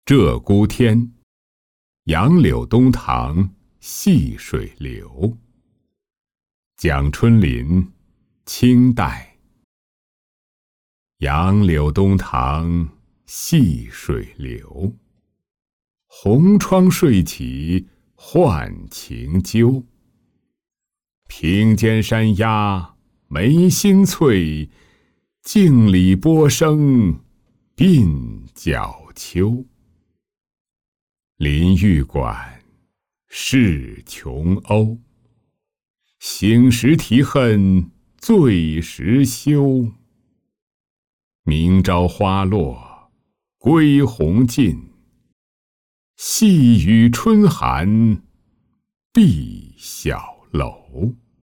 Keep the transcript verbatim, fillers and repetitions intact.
鹧鸪天，杨柳东塘细水流。蒋春林，清代。杨柳东塘细水流，红窗睡起唤晴鸠。平间山鸦眉心翠，径里波声鬓角秋。林玉馆，是琼鸥。醒时啼恨醉时休。明朝花落归鸿尽，细雨春寒碧小楼。